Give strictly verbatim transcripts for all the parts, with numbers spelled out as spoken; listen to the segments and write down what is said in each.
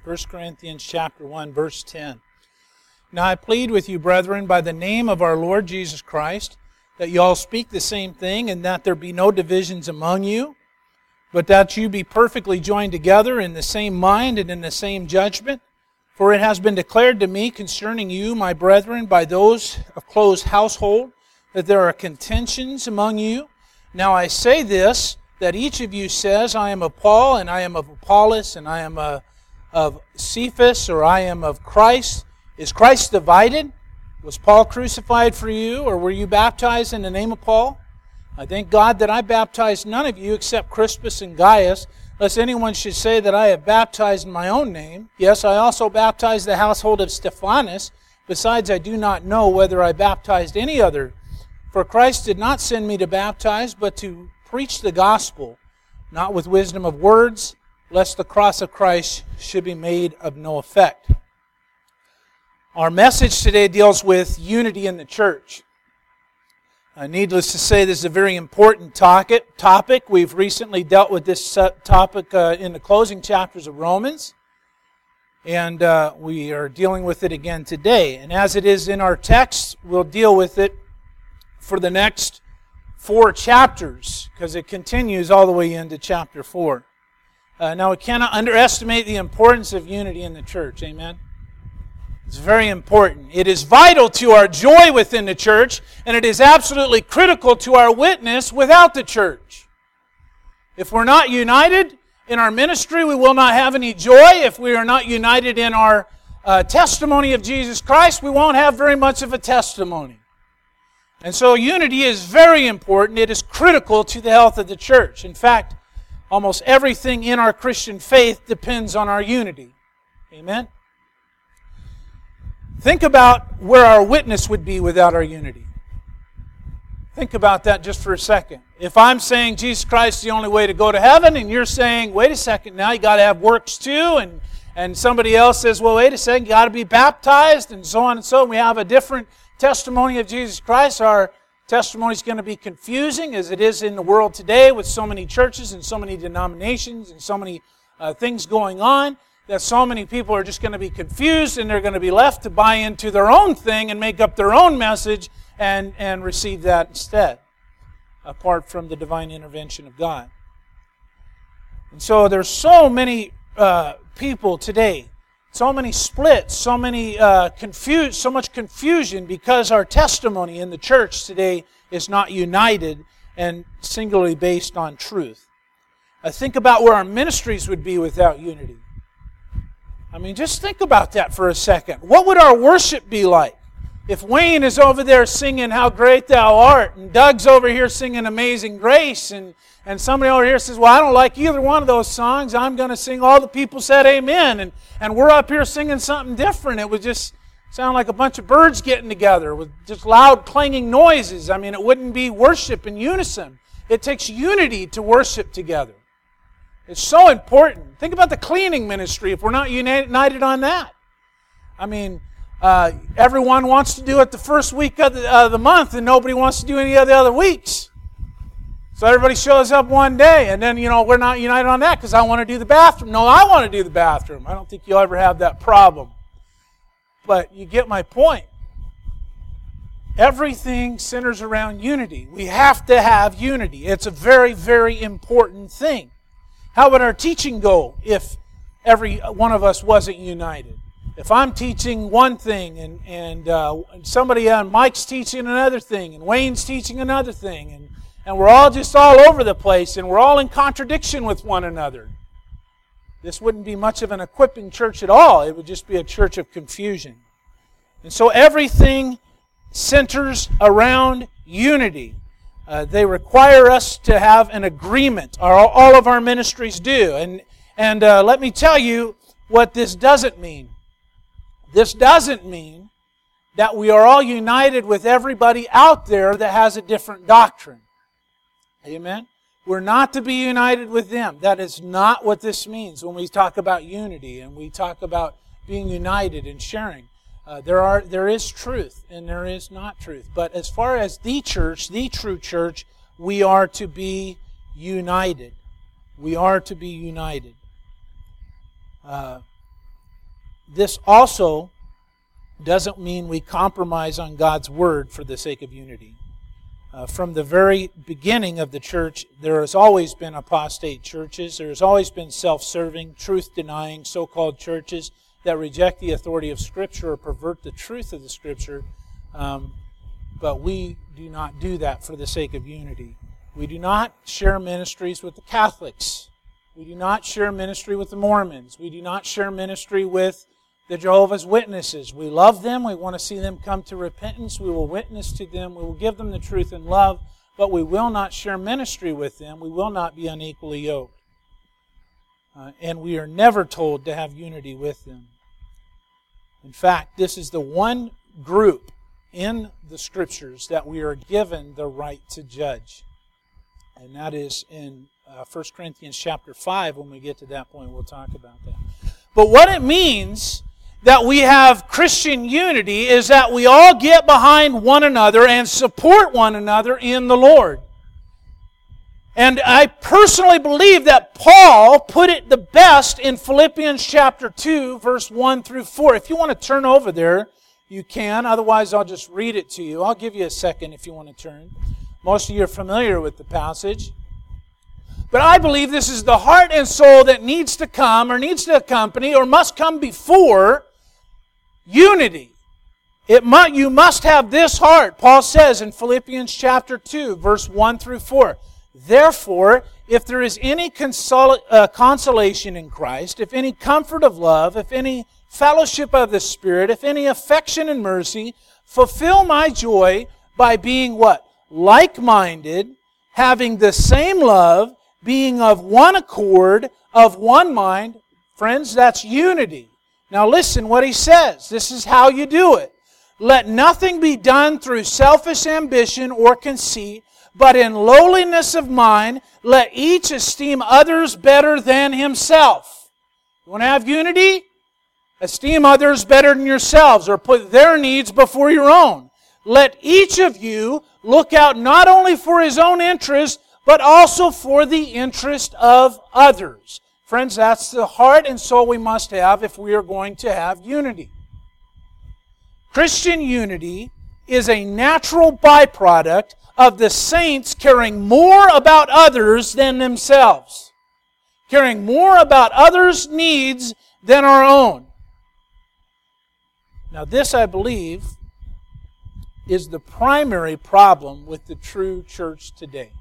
First Corinthians chapter one, verse ten. Now I plead with you, brethren, by the name of our Lord Jesus Christ, that you all speak the same thing, and that there be no divisions among you, but that you be perfectly joined together in the same mind and in the same judgment. For it has been declared to me concerning you, my brethren, by those of close household, that there are contentions among you. Now I say this, that each of you says, I am of Paul, and I am of Apollos, and I am a of Cephas, or I am of Christ. Is Christ divided? Was Paul crucified for you, or were you baptized in the name of Paul? I thank God that I baptized none of you except Crispus and Gaius, lest anyone should say that I have baptized in my own name. Yes, I also baptized the household of Stephanas. Besides, I do not know whether I baptized any other. For Christ did not send me to baptize, but to preach the gospel, not with wisdom of words, lest the cross of Christ should be made of no effect. Our message today deals with unity in the church. Uh, needless to say, this is a very important topic. Topic. We've recently dealt with this topic uh, in the closing chapters of Romans, and uh, we are dealing with it again today. And as it is in our text, we'll deal with it for the next four chapters, because it continues all the way into chapter four. Uh, now, we cannot underestimate the importance of unity in the church. Amen? It's very important. It is vital to our joy within the church, and it is absolutely critical to our witness without the church. If we're not united in our ministry, we will not have any joy. If we are not united in our uh, testimony of Jesus Christ, we won't have very much of a testimony. And so unity is very important. It is critical to the health of the church. In fact, almost everything in our Christian faith depends on our unity. Amen? Think about where our witness would be without our unity. Think about that just for a second. If I'm saying Jesus Christ is the only way to go to heaven, and you're saying, wait a second, now you got to have works too, and, and somebody else says, well, wait a second, you got to be baptized, and so on and so on. We have a different testimony of Jesus Christ. Our testimony is going to be confusing, as it is in the world today with so many churches and so many denominations and so many uh, things going on, that so many people are just going to be confused, and they're going to be left to buy into their own thing and make up their own message and, and receive that instead, apart from the divine intervention of God. And so there's so many uh, people today, so many splits, so many uh, confused, so much confusion, because our testimony in the church today is not united and singularly based on truth. I think about where our ministries would be without unity. I mean, just think about that for a second. What would our worship be like if Wayne is over there singing How Great Thou Art, and Doug's over here singing Amazing Grace, and, and somebody over here says, well, I don't like either one of those songs. I'm going to sing All the People Said Amen. And, and we're up here singing something different. It would just sound like a bunch of birds getting together with just loud clanging noises. I mean, it wouldn't be worship in unison. It takes unity to worship together. It's so important. Think about the cleaning ministry if we're not united on that. I mean, uh, everyone wants to do it the first week of the, uh, the month, and nobody wants to do any of the other weeks. So everybody shows up one day, and then, you know, we're not united on that because I want to do the bathroom. No, I want to do the bathroom. I don't think you'll ever have that problem. But you get my point. Everything centers around unity. We have to have unity. It's a very, very important thing. How would our teaching go if every one of us wasn't united? If I'm teaching one thing, and, and uh, somebody on Mike's teaching another thing, and Wayne's teaching another thing, and, and we're all just all over the place, and we're all in contradiction with one another, this wouldn't be much of an equipping church at all. It would just be a church of confusion. And so everything centers around unity. Uh, they require us to have an agreement. All, all of our ministries do. And, and uh, let me tell you what this doesn't mean. This doesn't mean that we are all united with everybody out there that has a different doctrine. Amen? We're not to be united with them. That is not what this means when we talk about unity and we talk about being united and sharing. Uh, there are there is truth and there is not truth. But as far as the church, the true church, we are to be united. We are to be united. Uh, this also doesn't mean we compromise on God's Word for the sake of unity. Uh, from the very beginning of the church, there has always been apostate churches. There has always been self-serving, truth-denying, so-called churches that reject the authority of Scripture or pervert the truth of the Scripture. Um, but we do not do that for the sake of unity. We do not share ministries with the Catholics. We do not share ministry with the Mormons. We do not share ministry with the Jehovah's Witnesses. We love them. We want to see them come to repentance. We will witness to them. We will give them the truth in love, but we will not share ministry with them. We will not be unequally yoked. Uh, and we are never told to have unity with them. In fact, this is the one group in the Scriptures that we are given the right to judge. And that is in uh, First Corinthians chapter five. When we get to that point, we'll talk about that. But what it means that we have Christian unity is that we all get behind one another and support one another in the Lord. And I personally believe that Paul put it the best in Philippians chapter two, verse one through four. If you want to turn over there, you can. Otherwise, I'll just read it to you. I'll give you a second if you want to turn. Most of you are familiar with the passage. But I believe this is the heart and soul that needs to come or needs to accompany or must come before unity. It mu- you must have this heart. Paul says in Philippians chapter two, verse one through four, "Therefore, if there is any consol- uh, consolation in Christ, if any comfort of love, if any fellowship of the Spirit, if any affection and mercy, fulfill my joy by being" what? "Like-minded, having the same love, being of one accord, of one mind." Friends, that's unity. Now listen what he says. This is how you do it. "Let nothing be done through selfish ambition or conceit, but in lowliness of mind, let each esteem others better than himself." You want to have unity? Esteem others better than yourselves, or put their needs before your own. "Let each of you look out not only for his own interest, but also for the interest of others." Friends, that's the heart and soul we must have if we are going to have unity. Christian unity is a natural byproduct of the saints caring more about others than themselves. Caring more about others' needs than our own. Now this, I believe, is the primary problem with the true church today.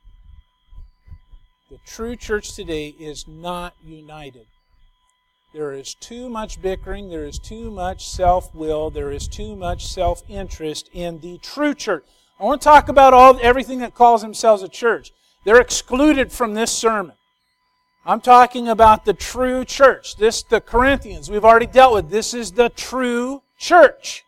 The true church today is not united. There is too much bickering, there is too much self-will, there is too much self-interest in the true church. I want to talk about all everything that calls themselves a church. They're excluded from this sermon. I'm talking about the true church. This, the Corinthians, we've already dealt with. This is the true church.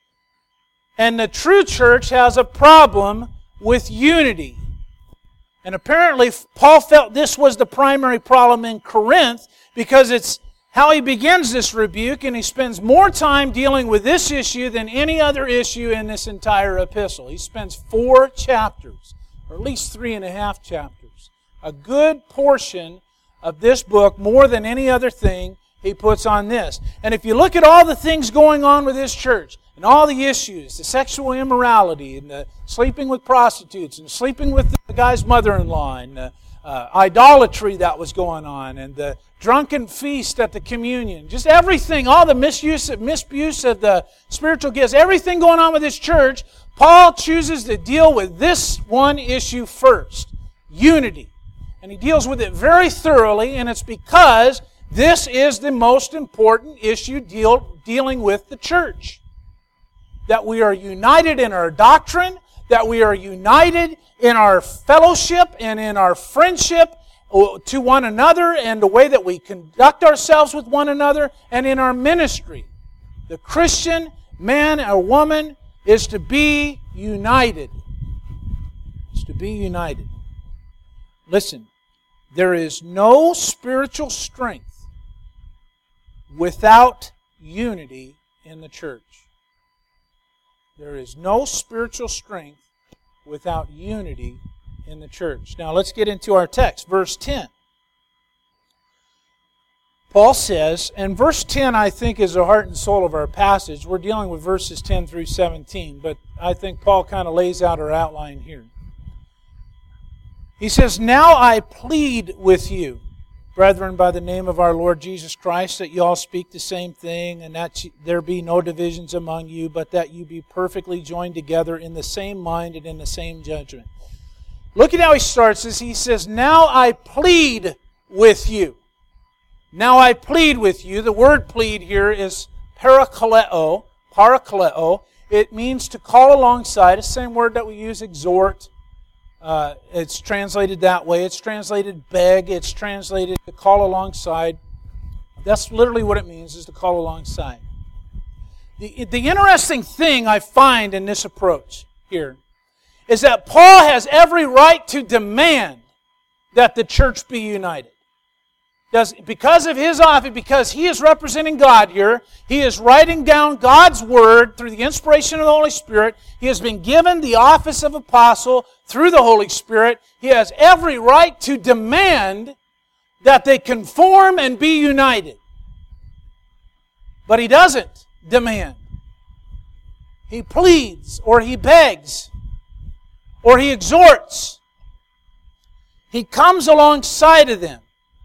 And the true church has a problem with unity. And apparently, Paul felt this was the primary problem in Corinth because it's how he begins this rebuke, and he spends more time dealing with this issue than any other issue in this entire epistle. He spends four chapters, or at least three and a half chapters. A good portion of this book, more than any other thing, he puts on this. And if you look at all the things going on with this church, and all the issues, the sexual immorality, and the sleeping with prostitutes, and sleeping with the guy's mother-in-law, and the uh, idolatry that was going on, and the drunken feast at the communion, just everything, all the misuse, misuse of the spiritual gifts, everything going on with this church, Paul chooses to deal with this one issue first, unity. And he deals with it very thoroughly, and it's because this is the most important issue deal, dealing with the church. That we are united in our doctrine, that we are united in our fellowship and in our friendship to one another and the way that we conduct ourselves with one another and in our ministry. The Christian man or woman is to be united. Is to be united. Listen, there is no spiritual strength without unity in the church. There is no spiritual strength without unity in the church. Now let's get into our text, verse ten. Paul says, and verse ten I think is the heart and soul of our passage. We're dealing with verses ten through seventeen, but I think Paul kind of lays out our outline here. He says, "Now I plead with you, brethren, by the name of our Lord Jesus Christ, that you all speak the same thing, and that there be no divisions among you, but that you be perfectly joined together in the same mind and in the same judgment." Look at how he starts this. He says, "Now I plead with you." Now I plead with you. The word plead here is parakaleo. Parakaleo. It means to call alongside. It's the same word that we use, exhort. Uh, it's translated that way. It's translated beg. It's translated to call alongside. That's literally what it means, is to call alongside. The, the interesting thing I find in this approach here is that Paul has every right to demand that the church be united. Does, because of his office, because he is representing God here, he is writing down God's Word through the inspiration of the Holy Spirit. He has been given the office of apostle through the Holy Spirit. He has every right to demand that they conform and be united. But he doesn't demand. He pleads, or he begs, or he exhorts. He comes alongside of them.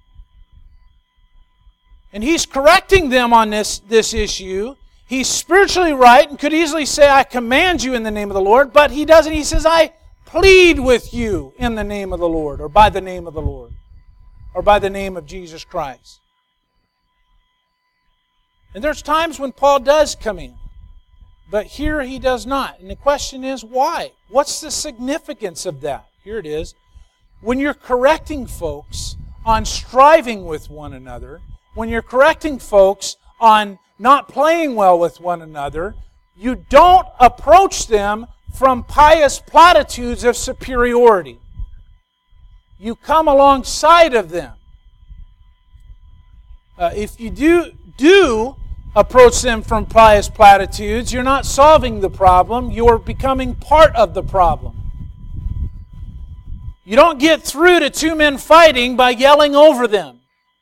And he's correcting them on this, this issue. He's spiritually right and could easily say, "I command you in the name of the Lord," but he doesn't. He says, "I plead with you in the name of the Lord," or by the name of the Lord, or by the name of Jesus Christ. And there's times when Paul does come in, but here he does not. And the question is, why? What's the significance of that? Here it is. When you're correcting folks on striving with one another, when you're correcting folks on not playing well with one another, you don't approach them from pious platitudes of superiority. You come alongside of them. Uh, if you do, do approach them from pious platitudes, you're not solving the problem, you're becoming part of the problem. You don't get through to two men fighting by yelling over them.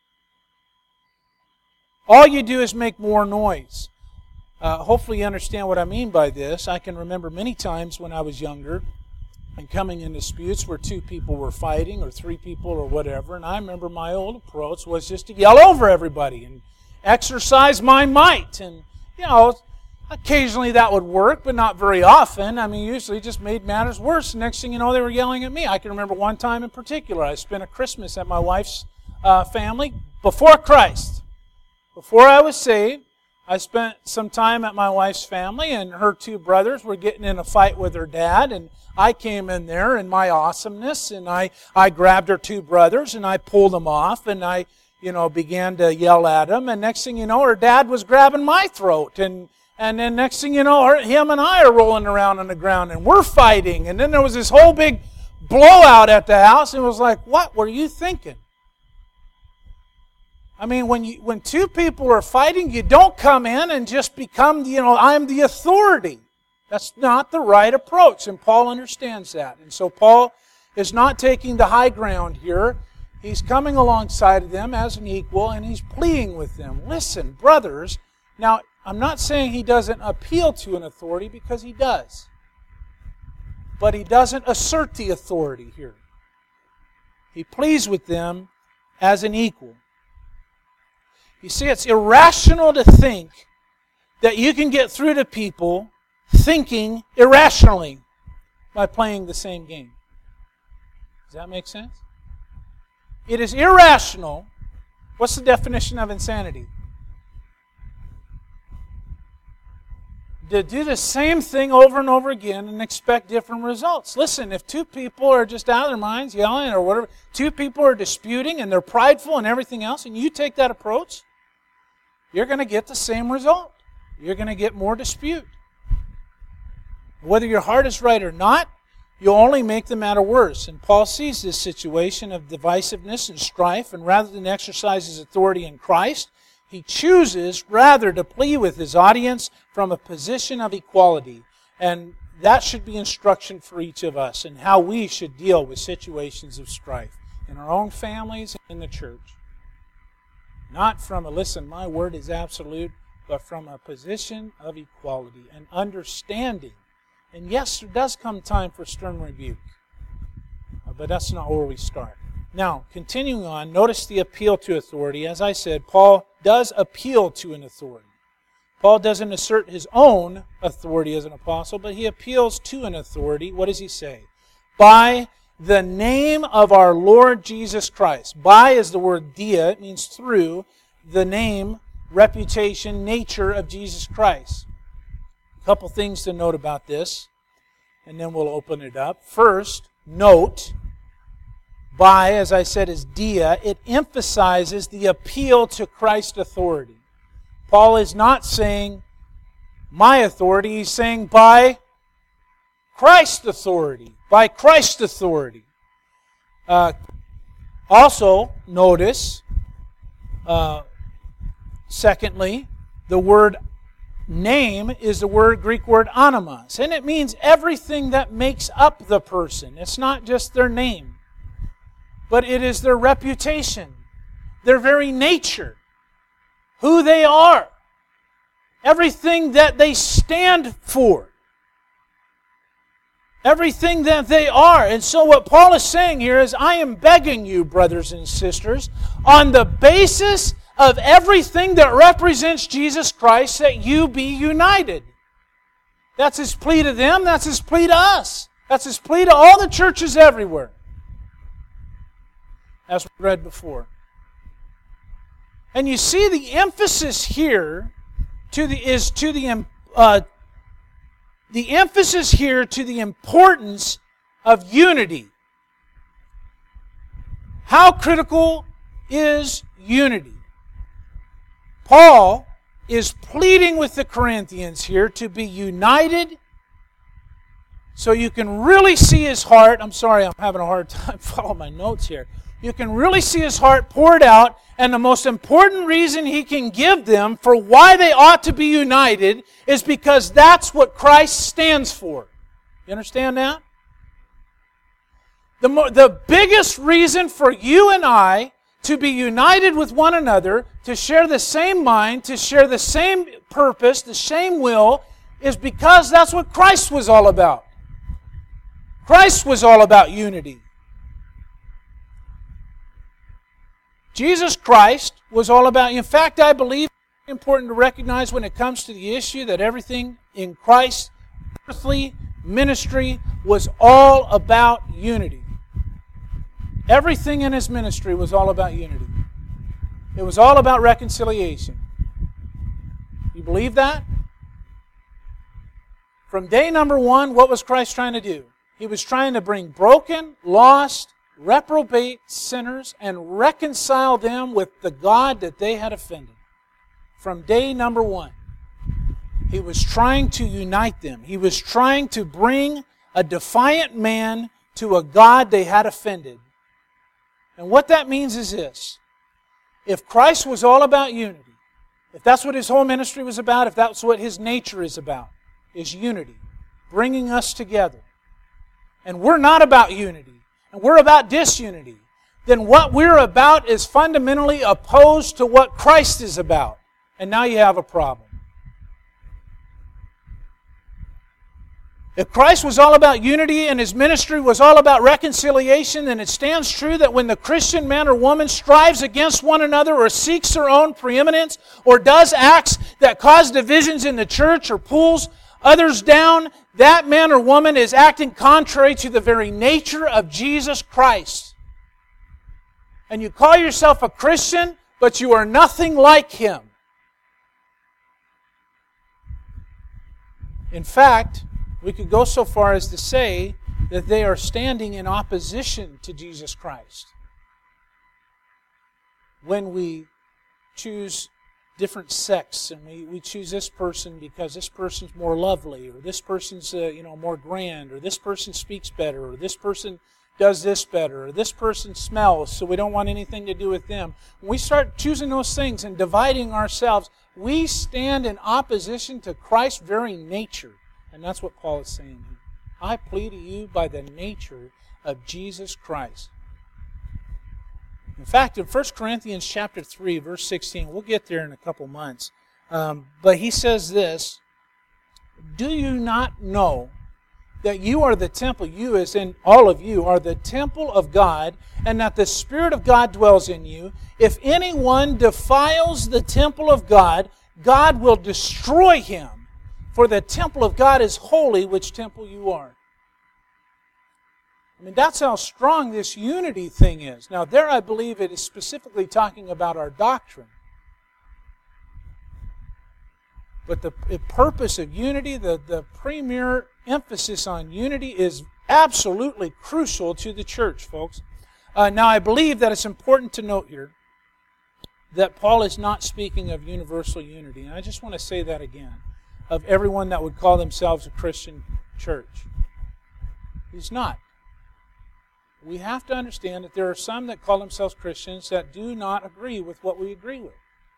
All you do is make more noise. Uh, hopefully you understand what I mean by this. I can remember many times when I was younger and coming in disputes where two people were fighting or three people or whatever, and I remember my old approach was just to yell over everybody and exercise my might. And, you know, occasionally that would work, but not very often. I mean, usually it just made matters worse. The next thing you know, they were yelling at me. I can remember one time in particular, I spent a Christmas at my wife's uh, family before Christ. Before I was saved, I spent some time at my wife's family, and her two brothers were getting in a fight with her dad, and I came in there in my awesomeness, and I, I grabbed her two brothers, and I pulled them off, and I, you know, began to yell at them, and next thing you know, her dad was grabbing my throat, and and then next thing you know, her, him and I are rolling around on the ground, and we're fighting, and then there was this whole big blowout at the house, and it was like, what were you thinking? I mean, when you when two people are fighting, you don't come in and just become, you know, I'm the authority. That's not the right approach, and Paul understands that. And so Paul is not taking the high ground here. He's coming alongside of them as an equal, and he's pleading with them. Listen, brothers. Now, I'm not saying he doesn't appeal to an authority, because he does. But he doesn't assert the authority here. He pleads with them as an equal. You see, it's irrational to think that you can get through to people thinking irrationally by playing the same game. Does that make sense? It is irrational. What's the definition of insanity? To do the same thing over and over again and expect different results. Listen, if two people are just out of their minds, yelling or whatever, two people are disputing and they're prideful and everything else, and you take that approach, you're going to get the same result. You're going to get more dispute. Whether your heart is right or not, you'll only make the matter worse. And Paul sees this situation of divisiveness and strife, and rather than exercise his authority in Christ, he chooses rather to plead with his audience from a position of equality. And that should be instruction for each of us in how we should deal with situations of strife in our own families and in the church. Not from a, listen, my word is absolute, but from a position of equality and understanding. And yes, there does come time for stern rebuke. But that's not where we start. Now, continuing on, notice the appeal to authority. As I said, Paul does appeal to an authority. Paul doesn't assert his own authority as an apostle, but he appeals to an authority. What does he say? By the name of our Lord Jesus Christ. By is the word dia. It means through the name, reputation, nature of Jesus Christ. A couple things to note about this, and then we'll open it up. First, note, by, as I said, is dia. It emphasizes the appeal to Christ's authority. Paul is not saying my authority. He's saying by Christ's authority. By Christ's authority. Uh, also, notice, uh, secondly, the word name is the word Greek word onymos. And it means everything that makes up the person. It's not just their name, but it is their reputation, their very nature, who they are, everything that they stand for, everything that they are. And so what Paul is saying here is, I am begging you, brothers and sisters, on the basis of everything that represents Jesus Christ, that you be united. That's his plea to them. That's his plea to us. That's his plea to all the churches everywhere, as we read before. And you see the emphasis here to the is to the uh, the emphasis here to the importance of unity. How critical is unity? Paul is pleading with the Corinthians here to be united, so you can really see his heart. I'm sorry, I'm having a hard time following my notes here. You can really see his heart poured out, and the most important reason he can give them for why they ought to be united is because that's what Christ stands for. You understand that? The, mo- the biggest reason for you and I to be united with one another, to share the same mind, to share the same purpose, the same will, is because that's what Christ was all about. Christ was all about unity. Jesus Christ was all about, in fact, I believe it's important to recognize when it comes to the issue that everything in Christ's earthly ministry was all about unity. Everything in his ministry was all about unity. It was all about reconciliation. You believe that? From day number one, what was Christ trying to do? He was trying to bring broken, lost, reprobate sinners and reconcile them with the God that they had offended. From day number one, he was trying to unite them. He was trying to bring a defiant man to a God they had offended. And what that means is this. If Christ was all about unity, if that's what his whole ministry was about, if that's what his nature is about, is unity, bringing us together, and we're not about unity, and we're about disunity, then what we're about is fundamentally opposed to what Christ is about. And now you have a problem. If Christ was all about unity and his ministry was all about reconciliation, then it stands true that when the Christian man or woman strives against one another or seeks their own preeminence or does acts that cause divisions in the church or pulls others down, that man or woman is acting contrary to the very nature of Jesus Christ. And you call yourself a Christian, but you are nothing like him. In fact, we could go so far as to say that they are standing in opposition to Jesus Christ. When we choose different sects, and we, we choose this person because this person's more lovely, or this person's uh, you know more grand, or this person speaks better, or this person does this better, or this person smells, so we don't want anything to do with them. When we start choosing those things and dividing ourselves, we stand in opposition to Christ's very nature. And that's what Paul is saying here. I plead to you by the nature of Jesus Christ. In fact, in First Corinthians chapter three, verse sixteen, we'll get there in a couple months, um, but he says this, do you not know that you are the temple, you as in all of you, are the temple of God, and that the Spirit of God dwells in you? If anyone defiles the temple of God, God will destroy him. For the temple of God is holy, which temple you are. I mean, that's how strong this unity thing is. Now, there I believe it is specifically talking about our doctrine. But the purpose of unity, the, the premier emphasis on unity is absolutely crucial to the church, folks. Uh, now, I believe that it's important to note here that Paul is not speaking of universal unity. And I just want to say that again, of everyone that would call themselves a Christian church. He's not. We have to understand that there are some that call themselves Christians that do not agree with what we agree with.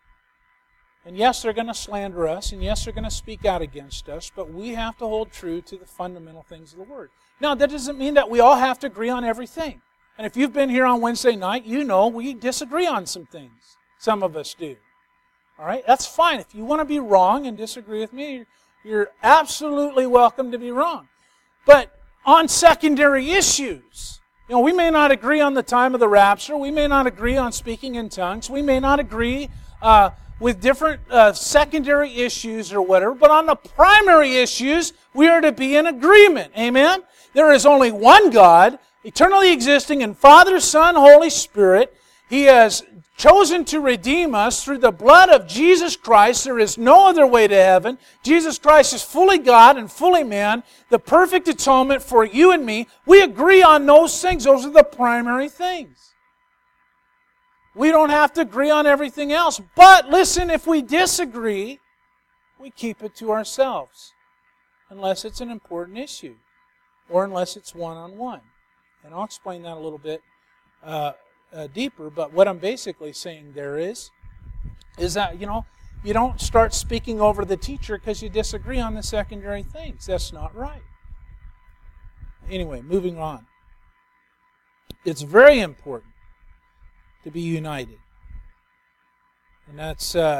And yes, they're going to slander us, and yes, they're going to speak out against us, but we have to hold true to the fundamental things of the Word. Now, that doesn't mean that we all have to agree on everything. And if you've been here on Wednesday night, you know we disagree on some things. Some of us do. All right? That's fine. If you want to be wrong and disagree with me, you're absolutely welcome to be wrong. But on secondary issues, you know, we may not agree on the time of the rapture. We may not agree on speaking in tongues. We may not agree uh, with different uh, secondary issues or whatever. But on the primary issues, we are to be in agreement. Amen? There is only one God, eternally existing in Father, Son, Holy Spirit. He has chosen to redeem us through the blood of Jesus Christ. There is no other way to heaven. Jesus Christ is fully God and fully man, the perfect atonement for you and me. We agree on those things. Those are the primary things. We don't have to agree on everything else. But listen, if we disagree, we keep it to ourselves. Unless it's an important issue. Or unless it's one-on-one. And I'll explain that a little bit uh, uh, deeper. But what I'm basically saying there is, is that, you know, you don't start speaking over the teacher because you disagree on the secondary things. That's not right. Anyway, moving on. It's very important to be united. And that's, uh,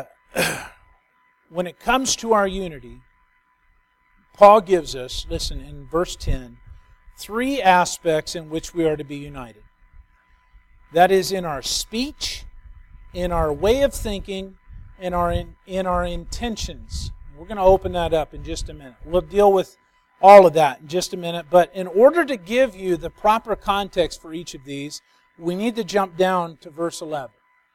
when it comes to our unity, Paul gives us, listen, in verse ten, three aspects in which we are to be united. That is in our speech, in our way of thinking, and our in, in our intentions. We're going to open that up in just a minute. We'll deal with all of that in just a minute. But in order to give you the proper context for each of these, we need to jump down to verse eleven.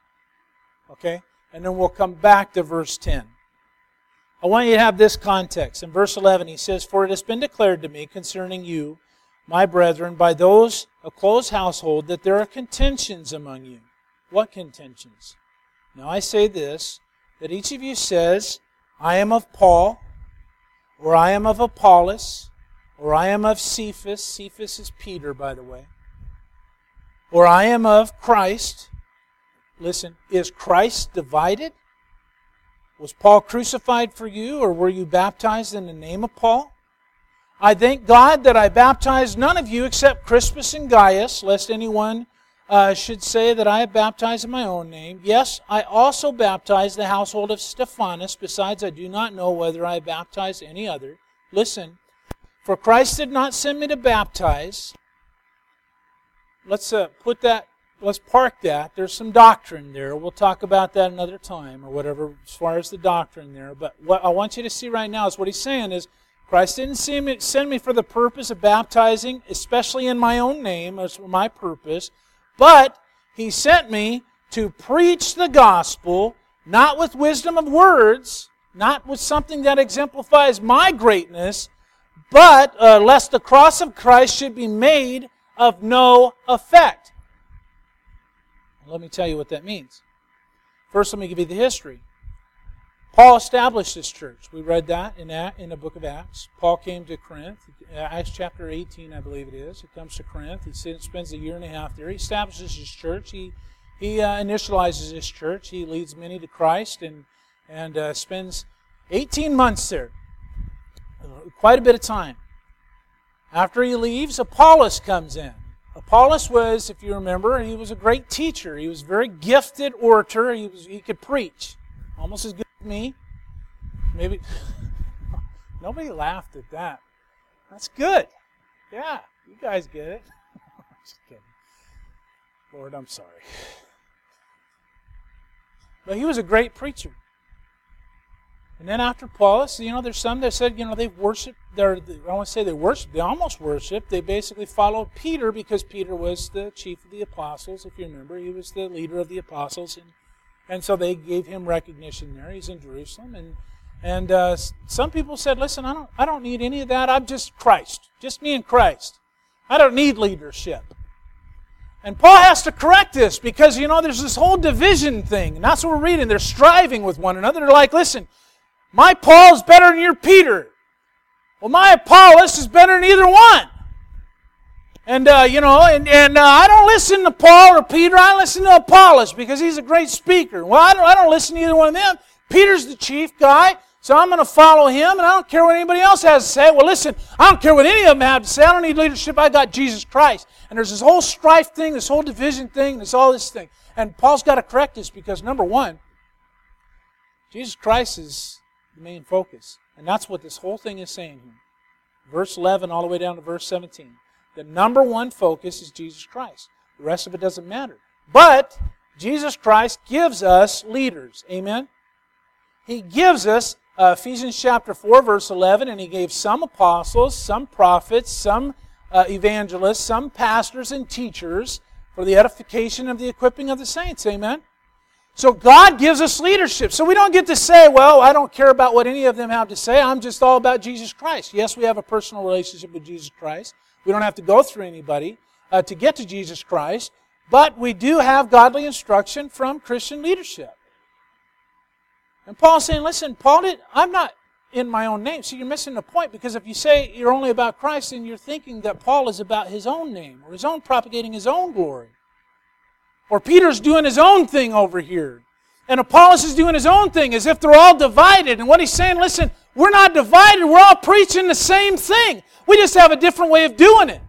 Okay? And then we'll come back to verse ten. I want you to have this context. In verse eleven, he says, "For it has been declared to me concerning you, my brethren, by those of close household, that there are contentions among you." What contentions? Now I say this, that each of you says, "I am of Paul," or "I am of Apollos," or "I am of Cephas." Cephas is Peter, by the way. Or "I am of Christ." Listen, is Christ divided? Was Paul crucified for you, or were you baptized in the name of Paul? I thank God that I baptized none of you except Crispus and Gaius, lest anyone uh, should say that I have baptized in my own name. Yes, I also baptized the household of Stephanas. Besides, I do not know whether I baptized any other. Listen, for Christ did not send me to baptize. Let's uh, put that, let's park that. There's some doctrine there. We'll talk about that another time or whatever as far as the doctrine there. But what I want you to see right now is what he's saying is, Christ didn't send me for the purpose of baptizing, especially in my own name, as my purpose, but He sent me to preach the gospel, not with wisdom of words, not with something that exemplifies my greatness, but uh, lest the cross of Christ should be made of no effect. Let me tell you what that means. First, let me give you the history. Paul established this church. We read that in, in the book of Acts. Paul came to Corinth. Acts chapter eighteen, I believe it is. He comes to Corinth. He spends a year and a half there. He establishes his church. He he uh, initializes his church. He leads many to Christ and, and uh, spends eighteen months there. Quite a bit of time. After he leaves, Apollos comes in. Apollos was, if you remember, he was a great teacher. He was a very gifted orator. He was he could preach. Almost as good as me. Maybe nobody laughed at that. That's good. Yeah, you guys get it. Just kidding. Lord, I'm sorry. But he was a great preacher. And then after Apollos, you know, there's some that said, you know, they worshiped, they're, I don't want to say they worshiped, they almost worshiped. They basically followed Peter because Peter was the chief of the apostles, if you remember. He was the leader of the apostles. And, and so they gave him recognition there. He's in Jerusalem. And and uh, some people said, listen, I don't, I don't need any of that. I'm just Christ. Just me and Christ. I don't need leadership. And Paul has to correct this because, you know, there's this whole division thing. And that's what we're reading. They're striving with one another. They're like, listen, my Paul's better than your Peter. Well, my Apollos is better than either one. And, uh, you know, and, and uh, I don't listen to Paul or Peter. I listen to Apollos because he's a great speaker. Well, I don't, I don't listen to either one of them. Peter's the chief guy, so I'm going to follow him, and I don't care what anybody else has to say. Well, listen, I don't care what any of them have to say. I don't need leadership. I got Jesus Christ. And there's this whole strife thing, this whole division thing, there's all this thing. And Paul's got to correct this because, number one, Jesus Christ is the main focus. And that's what this whole thing is saying here. Verse eleven all the way down to verse seventeen. The number one focus is Jesus Christ. The rest of it doesn't matter. But Jesus Christ gives us leaders. Amen? He gives us, uh, Ephesians chapter four, verse eleven, and He gave some apostles, some prophets, some uh, evangelists, some pastors and teachers for the edification of the equipping of the saints. Amen? So God gives us leadership. So we don't get to say, well, I don't care about what any of them have to say. I'm just all about Jesus Christ. Yes, we have a personal relationship with Jesus Christ. We don't have to go through anybody uh, to get to Jesus Christ. But we do have godly instruction from Christian leadership. And Paul's saying, listen, Paul did, I'm not in my own name. So you're missing the point, because if you say you're only about Christ, then you're thinking that Paul is about his own name, or his own propagating his own glory. Or Peter's doing his own thing over here. And Apollos is doing his own thing, as if they're all divided. And what he's saying, listen, we're not divided. We're all preaching the same thing. We just have a different way of doing it.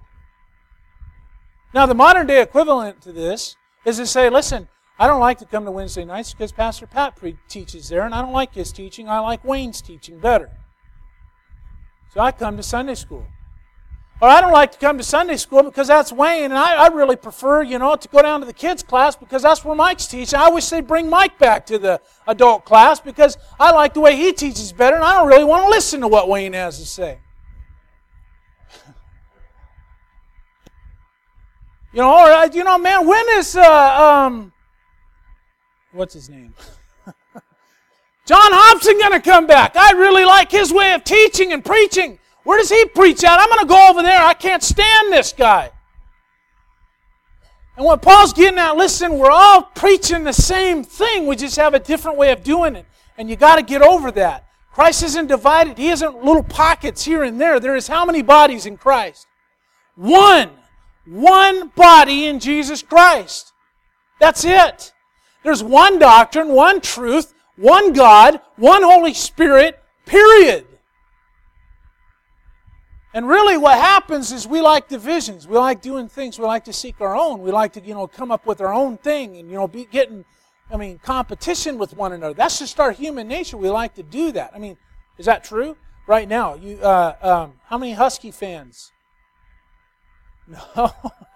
Now, the modern day equivalent to this is to say, listen, I don't like to come to Wednesday nights because Pastor Pat pre- teaches there, and I don't like his teaching. I like Wayne's teaching better. So I come to Sunday school. Or I don't like to come to Sunday school because that's Wayne, and I, I really prefer, you know, to go down to the kids' class because that's where Mike's teaching. I wish they'd bring Mike back to the adult class because I like the way he teaches better, and I don't really want to listen to what Wayne has to say. You know, or, you know, man, when is, uh, um, what's his name? John Hobson going to come back? I really like his way of teaching and preaching. Where does he preach at? I'm going to go over there. I can't stand this guy. And what Paul's getting at, listen, we're all preaching the same thing. We just have a different way of doing it. And you got to get over that. Christ isn't divided. He isn't little pockets here and there. There is how many bodies in Christ? One. One body in Jesus Christ. That's it. There's one doctrine, one truth, one God, one Holy Spirit, period. And really what happens is we like divisions. We like doing things. We like to seek our own. We like to, you know, come up with our own thing and, you know, be getting, I mean, competition with one another. That's just our human nature. We like to do that. I mean, is that true? Right now, you, uh, um, how many Husky fans? No.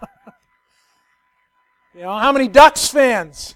You know, how many Ducks fans?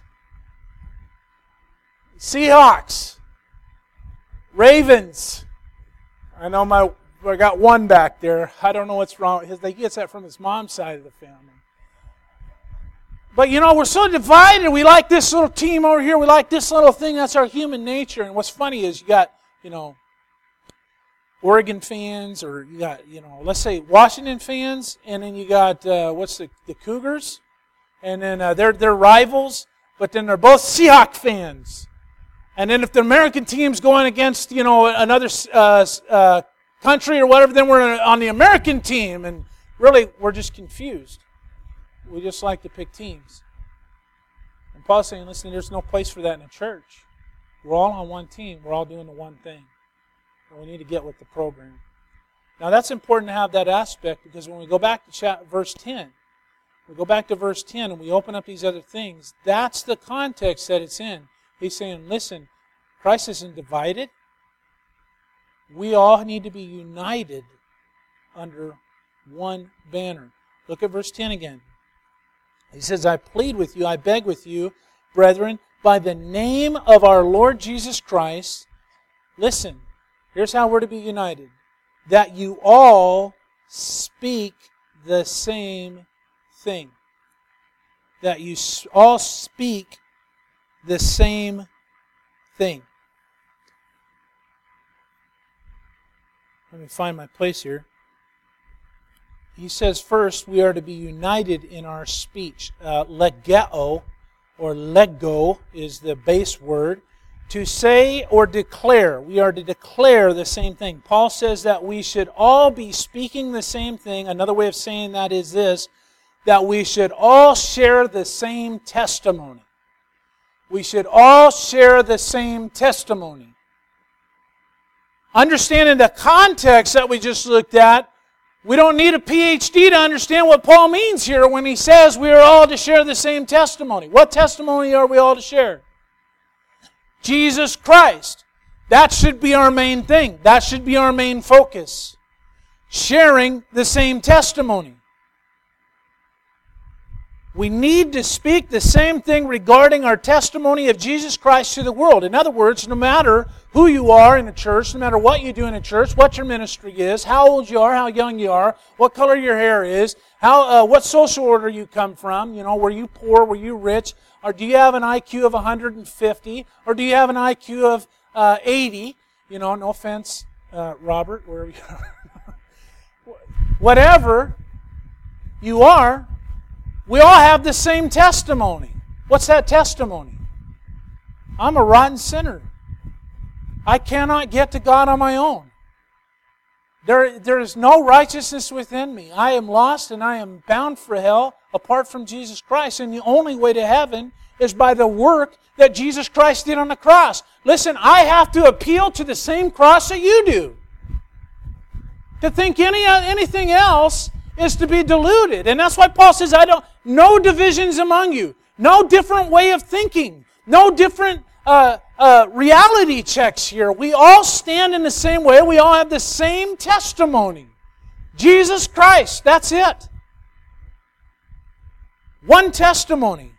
Seahawks. Ravens. I know my... I got one back there. I don't know what's wrong with his. He gets that from his mom's side of the family. But, you know, we're so divided. We like this little team over here. We like this little thing. That's our human nature. And what's funny is you got, you know, Oregon fans, or you got, you know, let's say Washington fans, and then you got, uh, what's the, the Cougars? And then uh, they're, they're rivals, but then they're both Seahawks fans. And then if the American team's going against, you know, another uh, uh country or whatever, then we're on the American team, and really we're just confused. We just like to pick teams. And Paul's saying, listen, there's no place for that in a church. We're all on one team. We're all doing the one thing. And we need to get with the program. Now that's important to have that aspect, because when we go back to chapter, verse ten, We go back to verse ten and we open up these other things. That's the context that it's in. He's saying, listen, Christ isn't divided. We all need to be united under one banner. Look at verse ten again. He says, I plead with you, I beg with you, brethren, by the name of our Lord Jesus Christ, listen, here's how we're to be united. That you all speak the same thing. That you all speak the same thing. Let me find my place here. He says first we are to be united in our speech. Uh, legeo or lego is the base word. To say or declare. We are to declare the same thing. Paul says that we should all be speaking the same thing. Another way of saying that is this, that we should all share the same testimony. We should all share the same testimony. Understanding the context that we just looked at, we don't need a P H D to understand what Paul means here when he says we are all to share the same testimony. What testimony are we all to share? Jesus Christ. That should be our main thing. That should be our main focus. Sharing the same testimony. We need to speak the same thing regarding our testimony of Jesus Christ to the world. In other words, no matter who you are in the church, no matter what you do in the church, what your ministry is, how old you are, how young you are, what color your hair is, how uh, what social order you come from, you know, were you poor, were you rich, or do you have an I Q of one hundred fifty, or do you have an I Q of uh, eighty? You know, no offense, uh, Robert, wherever you are. Whatever you are, we all have the same testimony. What's that testimony? I'm a rotten sinner. I cannot get to God on my own. There, there is no righteousness within me. I am lost and I am bound for hell apart from Jesus Christ. And the only way to heaven is by the work that Jesus Christ did on the cross. Listen, I have to appeal to the same cross that you do. To think any anything else is to be deluded. And that's why Paul says, I don't, no divisions among you. No different way of thinking. No different uh, uh, reality checks here. We all stand in the same way. We all have the same testimony. Jesus Christ, that's it. One testimony.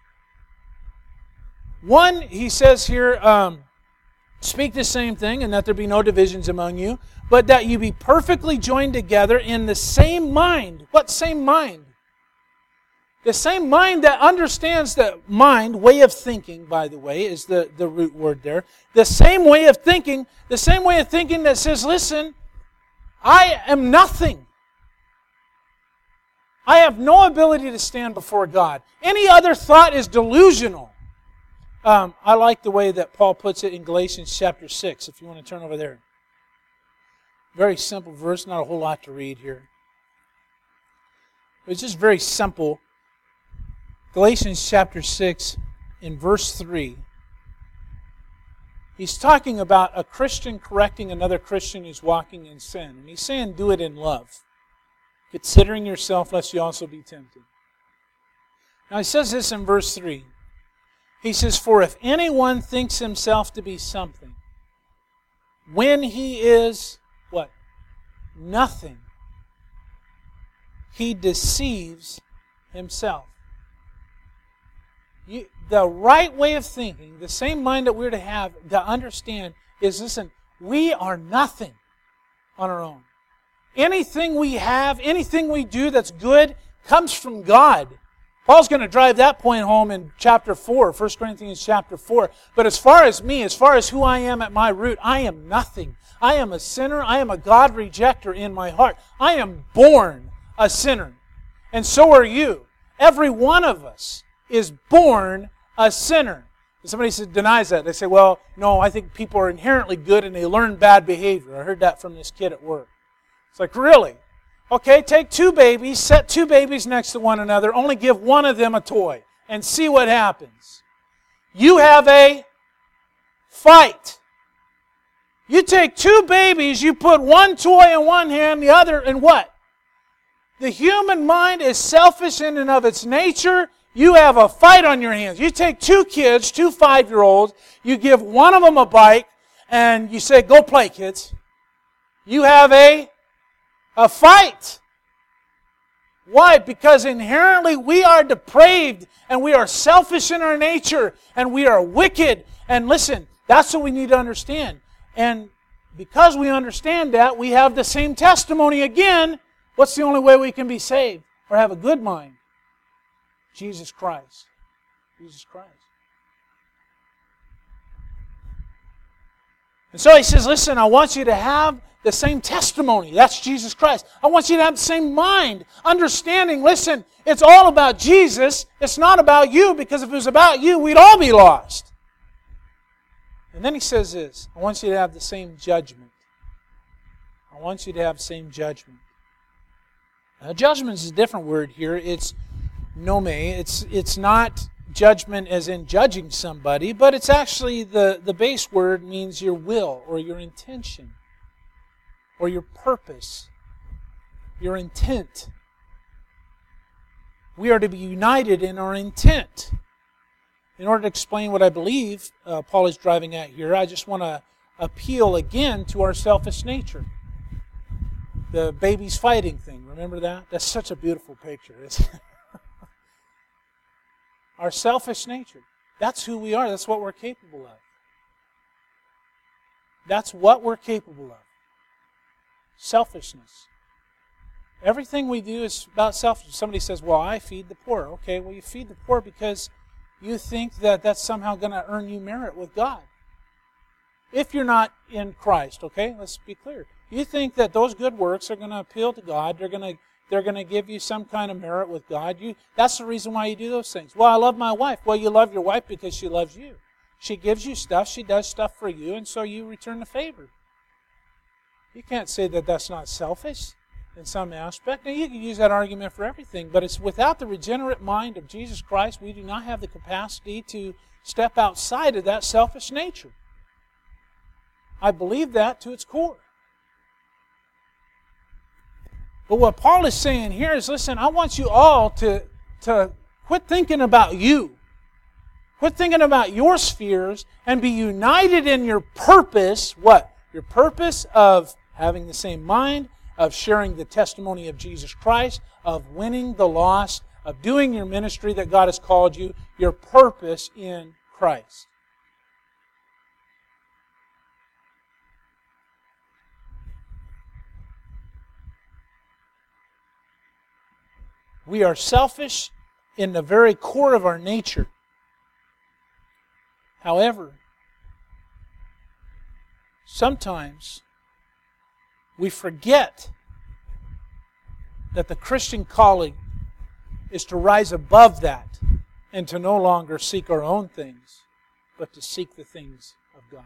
One, he says here, um, speak the same thing, and that there be no divisions among you, but that you be perfectly joined together in the same mind. What same mind? The same mind that understands the mind, way of thinking, by the way, is the, the root word there. The same way of thinking, the same way of thinking that says, listen, I am nothing. I have no ability to stand before God. Any other thought is delusional. Um, I like the way that Paul puts it in Galatians chapter six, if you want to turn over there. Very simple verse, not a whole lot to read here. It's just very simple. Galatians chapter six, in verse three, he's talking about a Christian correcting another Christian who's walking in sin. And he's saying, do it in love, considering yourself lest you also be tempted. Now he says this in verse three. He says, for if anyone thinks himself to be something, when he is, what? Nothing, he deceives himself. You, the right way of thinking, the same mind that we're to have, to understand, is listen, we are nothing on our own. Anything we have, anything we do that's good, comes from God. Paul's going to drive that point home in chapter four, First Corinthians chapter four. But as far as me, as far as who I am at my root, I am nothing. I am a sinner. I am a God rejecter in my heart. I am born a sinner. And so are you. Every one of us is born a sinner. If somebody denies that, they say, well, no, I think people are inherently good and they learn bad behavior. I heard that from this kid at work. It's like, really? Okay, take two babies, set two babies next to one another, only give one of them a toy, and see what happens. You have a fight. You take two babies, you put one toy in one hand, the other in what? The human mind is selfish in and of its nature. You have a fight on your hands. You take two kids, two five-year-olds, you give one of them a bike, and you say, go play, kids. You have a, a fight. Why? Because inherently we are depraved, and we are selfish in our nature, and we are wicked. And listen, that's what we need to understand. And because we understand that, we have the same testimony again. What's the only way we can be saved or have a good mind? Jesus Christ. Jesus Christ. And so he says, listen, I want you to have the same testimony. That's Jesus Christ. I want you to have the same mind, understanding. Listen, it's all about Jesus. It's not about you, because if it was about you, we'd all be lost. And then he says this, I want you to have the same judgment. I want you to have the same judgment. Now, judgment is a different word here. It's nome. It's, it's not judgment as in judging somebody, but it's actually the, the base word means your will or your intention or your purpose, your intent. We are to be united in our intent. In order to explain what I believe uh, Paul is driving at here, I just want to appeal again to our selfish nature. The babies fighting thing, remember that? That's such a beautiful picture. It's our selfish nature. That's who we are. That's what we're capable of. That's what we're capable of. Selfishness. Everything we do is about selfishness. Somebody says, well, I feed the poor. Okay, well, you feed the poor because you think that that's somehow going to earn you merit with God. If you're not in Christ, okay? Let's be clear. You think that those good works are going to appeal to God. They're going to they're going to give you some kind of merit with God. You that's the reason why you do those things. Well, I love my wife. Well, you love your wife because she loves you. She gives you stuff. She does stuff for you, and so you return the favor. You can't say that that's not selfish in some aspect. Now, you can use that argument for everything, but it's without the regenerate mind of Jesus Christ, we do not have the capacity to step outside of that selfish nature. I believe that to its core. But what Paul is saying here is, listen, I want you all to, to quit thinking about you. Quit thinking about your spheres and be united in your purpose. What? Your purpose of having the same mind, of sharing the testimony of Jesus Christ, of winning the lost, of doing your ministry that God has called you, your purpose in Christ. We are selfish in the very core of our nature. However, sometimes we forget that the Christian calling is to rise above that and to no longer seek our own things, but to seek the things of God.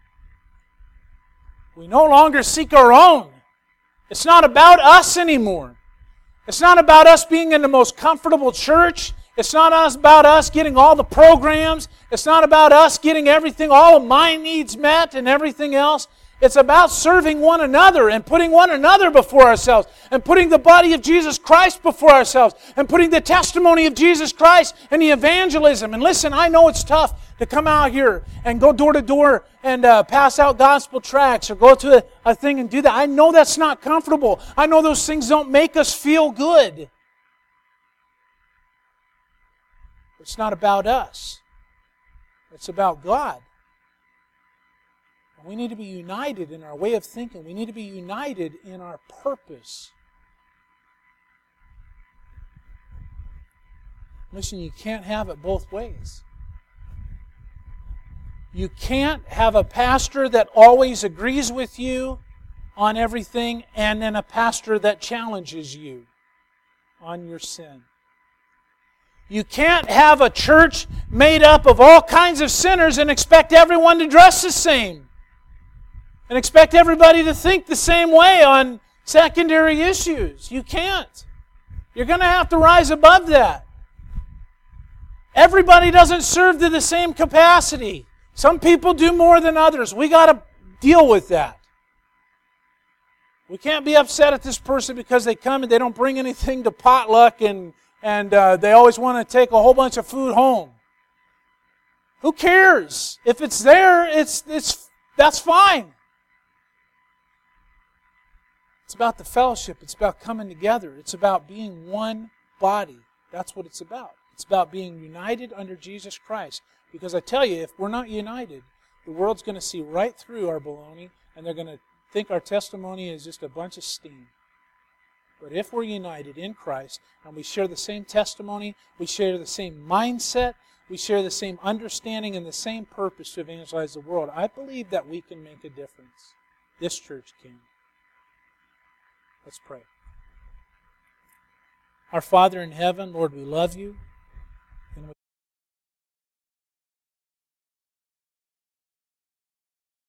We no longer seek our own. It's not about us anymore. It's not about us being in the most comfortable church. It's not us about us getting all the programs. It's not about us getting everything, all of my needs met and everything else. It's about serving one another and putting one another before ourselves and putting the body of Jesus Christ before ourselves and putting the testimony of Jesus Christ and the evangelism. And listen, I know it's tough to come out here and go door to door and uh, pass out gospel tracts or go to a, a thing and do that. I know that's not comfortable. I know those things don't make us feel good. It's not about us. It's about God. We need to be united in our way of thinking. We need to be united in our purpose. Listen, you can't have it both ways. You can't have a pastor that always agrees with you on everything and then a pastor that challenges you on your sin. You can't have a church made up of all kinds of sinners and expect everyone to dress the same. And expect everybody to think the same way on secondary issues. You can't. You're going to have to rise above that. Everybody doesn't serve to the same capacity. Some people do more than others. We got to deal with that. We can't be upset at this person because they come and they don't bring anything to potluck and, and uh, they always want to take a whole bunch of food home. Who cares? If it's there, it's, it's, that's fine. It's about the fellowship. It's about coming together. It's about being one body. That's what it's about. It's about being united under Jesus Christ. Because I tell you, if we're not united, the world's going to see right through our baloney, and they're going to think our testimony is just a bunch of steam. But if we're united in Christ, and we share the same testimony, we share the same mindset, we share the same understanding and the same purpose to evangelize the world, I believe that we can make a difference. This church can. Let's pray. Our Father in heaven, Lord, we love you.